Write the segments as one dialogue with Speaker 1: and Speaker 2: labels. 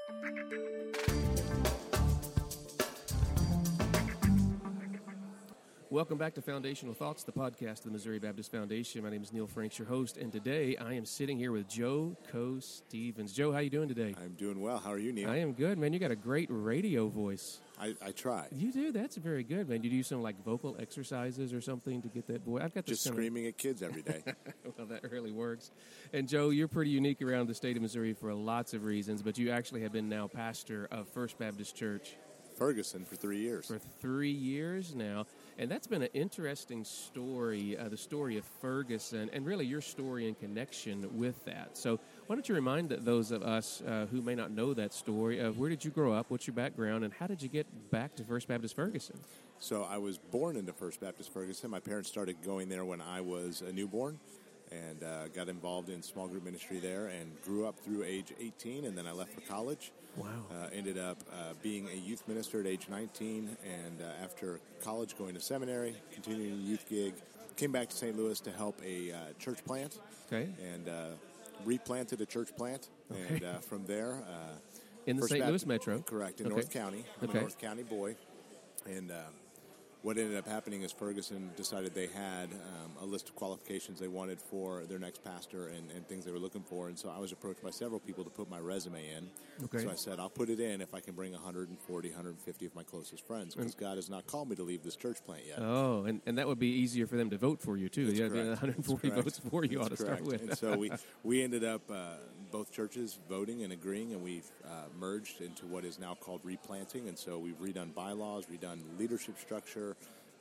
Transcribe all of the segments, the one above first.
Speaker 1: Welcome back to Foundational Thoughts, the podcast of the Missouri Baptist Foundation. My name is Neil Franks, your host, and today I am sitting here with Joe Coe-Stevens. Joe, how are you doing today?
Speaker 2: I'm doing well. How are you, Neil?
Speaker 1: I am good, man. You got a great radio voice.
Speaker 2: I try.
Speaker 1: You do? That's very good, man. Do you do some like vocal exercises or something to get that voice? I've got this
Speaker 2: just screaming at kids every day.
Speaker 1: Well, that really works. And Joe, you're pretty unique around the state of Missouri for lots of reasons, but you actually have been now pastor of First Baptist Church
Speaker 2: Ferguson for 3 years.
Speaker 1: For 3 years now. And that's been an interesting story, the story of Ferguson, and really your story in connection with that. So why don't you remind those of us who may not know that story of where did you grow up, what's your background, and how did you get back to First Baptist Ferguson?
Speaker 2: So I was born into First Baptist Ferguson. My parents started going there when I was a newborn, and got involved in small group ministry there and grew up through age 18, and then I left for college.
Speaker 1: Wow.
Speaker 2: Ended up being a youth minister at age 19, and after college going to seminary, continuing a youth gig, came back to St. Louis to help a church plant.
Speaker 1: Okay.
Speaker 2: And replanted a church plant.
Speaker 1: Okay.
Speaker 2: And from there...
Speaker 1: in the St. Louis metro?
Speaker 2: Correct, in North County. I'm a North County boy. And... what ended up happening is Ferguson decided they had a list of qualifications they wanted for their next pastor and things they were looking for. And so I was approached by several people to put my resume in.
Speaker 1: Okay.
Speaker 2: So I said, I'll put it in if I can bring 140, 150 of my closest friends, because God has not called me to leave this church plant yet.
Speaker 1: Oh, and that would be easier for them to vote for you, too.
Speaker 2: That's
Speaker 1: you have
Speaker 2: correct.
Speaker 1: 140 votes for you ought to start with.
Speaker 2: And so we ended up, both churches, voting and agreeing, and we've merged into what is now called replanting. And so we've redone bylaws, redone leadership structure,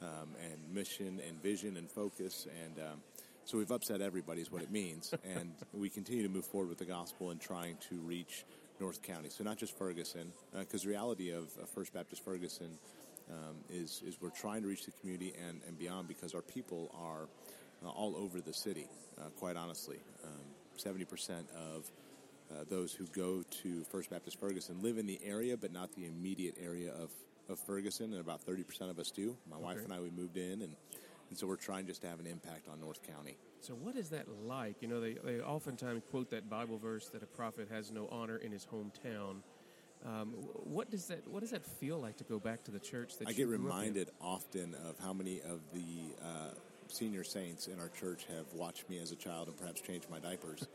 Speaker 2: and mission and vision and focus, and so we've upset everybody is what it means, and we continue to move forward with the gospel and trying to reach North County. So not just Ferguson, because the reality of First Baptist Ferguson is we're trying to reach the community and beyond, because our people are all over the city, quite honestly. 70% of those who go to First Baptist Ferguson live in the area, but not the immediate area of Ferguson, and about 30% of us do. My wife and I, we moved in, and so we're trying just to have an impact on North County.
Speaker 1: So what is that like? You know, they oftentimes quote that Bible verse that a prophet has no honor in his hometown. What does that feel like to go back to the church that
Speaker 2: I
Speaker 1: you
Speaker 2: get
Speaker 1: grew up in?
Speaker 2: reminded often of how many of the senior saints in our church have watched me as a child and perhaps changed my diapers.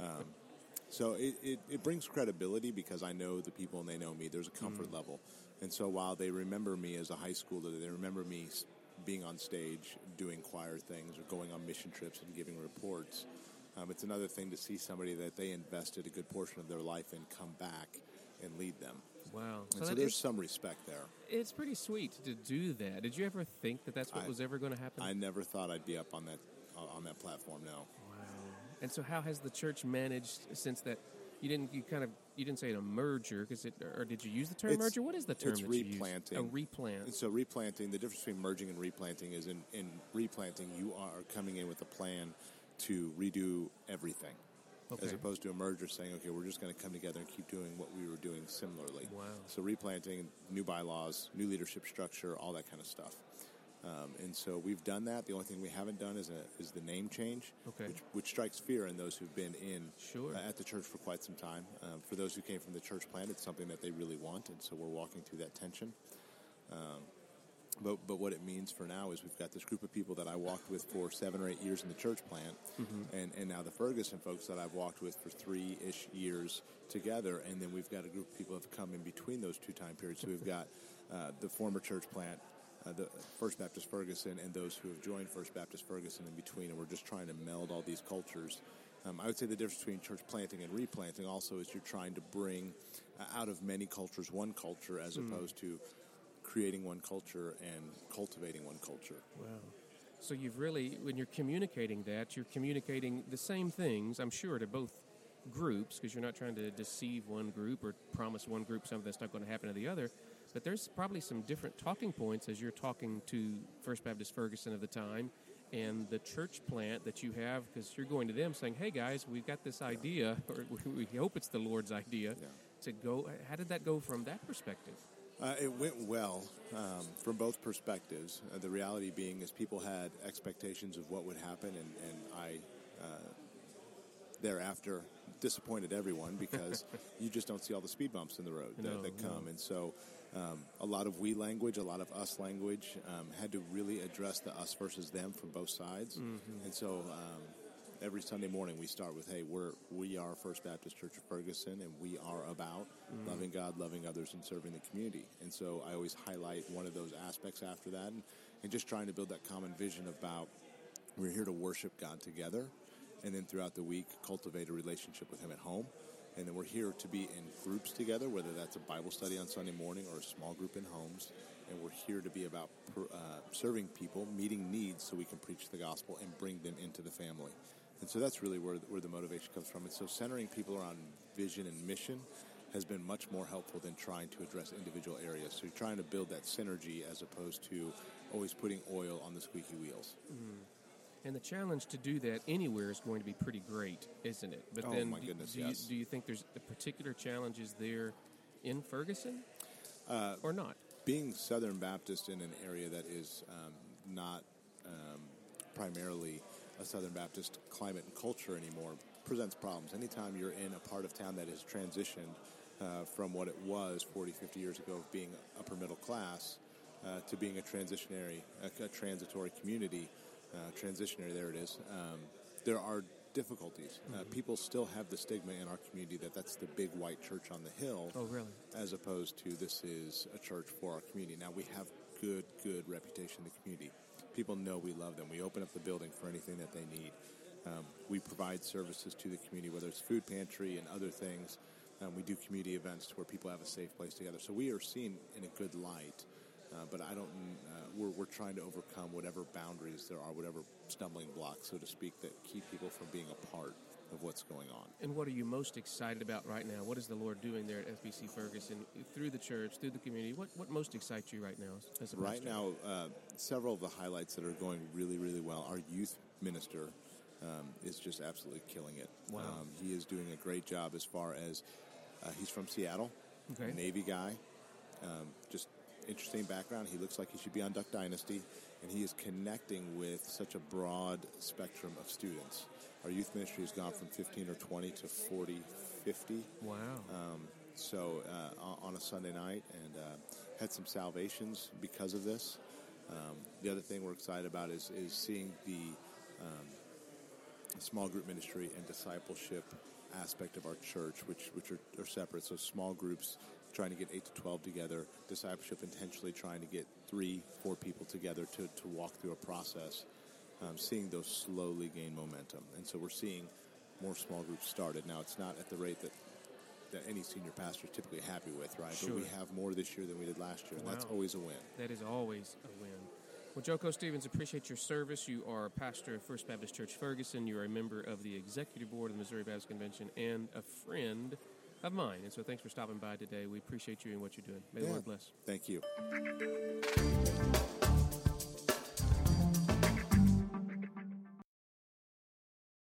Speaker 2: So it brings credibility, because I know the people and they know me. There's a comfort level. And so while they remember me as a high schooler, they remember me being on stage, doing choir things, or going on mission trips and giving reports. It's another thing to see somebody that they invested a good portion of their life in come back and lead them.
Speaker 1: Wow.
Speaker 2: And so there's some respect there.
Speaker 1: It's pretty sweet to do that. Did you ever think that that's what was ever going to happen?
Speaker 2: I never thought I'd be up on that platform, no.
Speaker 1: Wow. And so how has the church managed since that? You didn't say a merger, or did you use the term merger? What is the term
Speaker 2: it's
Speaker 1: that
Speaker 2: replanting.
Speaker 1: you use? A replant.
Speaker 2: And so replanting, the difference between merging and replanting is in replanting, you are coming in with a plan to redo everything. Okay. As opposed to a merger saying, okay, we're just going to come together and keep doing what we were doing similarly.
Speaker 1: Wow.
Speaker 2: So replanting, new bylaws, new leadership structure, all that kind of stuff. And so we've done that. The only thing we haven't done is the name change,
Speaker 1: okay,
Speaker 2: which strikes fear in those who've been in
Speaker 1: sure.
Speaker 2: At the church for quite some time. For those who came from the church plant, it's something that they really want, and so we're walking through that tension. But what it means for now is we've got this group of people that I walked with for 7 or 8 years in the church plant, and now the Ferguson folks that I've walked with for 3-ish years together, and then we've got a group of people that have come in between those two time periods. So we've got the former church plant, the First Baptist Ferguson, and those who have joined First Baptist Ferguson in between, and we're just trying to meld all these cultures. I would say the difference between church planting and replanting also is you're trying to bring out of many cultures one culture, as opposed to creating one culture and cultivating one culture.
Speaker 1: Wow. So you've really, when you're communicating that, you're communicating the same things, I'm sure, to both groups, because you're not trying to deceive one group or promise one group something that's not going to happen to the other. But there's probably some different talking points as you're talking to First Baptist Ferguson of the time and the church plant that you have, because you're going to them saying, hey, guys, we've got this idea, or we hope it's the Lord's idea, to go. How did that go from that perspective?
Speaker 2: It went well from both perspectives. The reality being is people had expectations of what would happen, and I thereafter disappointed everyone because you just don't see all the speed bumps in the road that come. And so a lot of we language, a lot of us language had to really address the us versus them from both sides. Mm-hmm. And so every Sunday morning we start with, hey, we are First Baptist Church of Ferguson, and we are about loving God, loving others, and serving the community. And so I always highlight one of those aspects after that, and just trying to build that common vision about we're here to worship God together, and then throughout the week cultivate a relationship with Him at home. And then we're here to be in groups together, whether that's a Bible study on Sunday morning or a small group in homes. And we're here to be about serving people, meeting needs so we can preach the gospel and bring them into the family. And so that's really where the motivation comes from. And so centering people around vision and mission has been much more helpful than trying to address individual areas. So you're trying to build that synergy as opposed to always putting oil on the squeaky wheels. Mm.
Speaker 1: And the challenge to do that anywhere is going to be pretty great, isn't it? But then
Speaker 2: my goodness, yes.
Speaker 1: Do you think there's a particular challenges there in Ferguson or not?
Speaker 2: Being Southern Baptist in an area that is not primarily a Southern Baptist climate and culture anymore presents problems. Anytime you're in a part of town that has transitioned from what it was 40, 50 years ago of being upper middle class to being a transitory community, there it is, there are difficulties. People still have the stigma in our community that's the big white church on the hill.
Speaker 1: Oh, really?
Speaker 2: As opposed to this is a church for our community. Now, we have good reputation in the community. People know we love them. We open up the building for anything that they need. We provide services to the community, whether it's food pantry and other things. We do community events where people have a safe place together. So we are seen in a good light. But we're trying to overcome whatever boundaries there are, whatever stumbling blocks, so to speak, that keep people from being a part of what's going on.
Speaker 1: And what are you most excited about right now? What is the Lord doing there at FBC Ferguson, through the church, through the community? What most excites you right now as a pastor?
Speaker 2: Right now, several of the highlights that are going really, really well. Our youth minister is just absolutely killing it.
Speaker 1: Wow.
Speaker 2: He is doing a great job as far as he's from Seattle,
Speaker 1: okay.
Speaker 2: Navy guy, just interesting background. He looks like he should be on Duck Dynasty, and he is connecting with such a broad spectrum of students. Our youth ministry has gone from 15 or 20 to 40, 50.
Speaker 1: Wow.
Speaker 2: So on a Sunday night, and had some salvations because of this. The other thing we're excited about is seeing the small group ministry and discipleship aspect of our church, which are separate. So small groups trying to get 8 to 12 together, discipleship intentionally trying to get 3-4 people together to walk through a process, seeing those slowly gain momentum. And so we're seeing more small groups started. Now, it's not at the rate that any senior pastor is typically happy with, right?
Speaker 1: Sure.
Speaker 2: But we have more this year than we did last year, and that's always a win.
Speaker 1: That is always a win. Well, Joko Stevens, appreciate your service. You are a pastor of First Baptist Church Ferguson. You're a member of the executive board of the Missouri Baptist Convention and a friend of mine. And so thanks for stopping by today. We appreciate you and what you're doing. May the Lord bless.
Speaker 2: Thank you.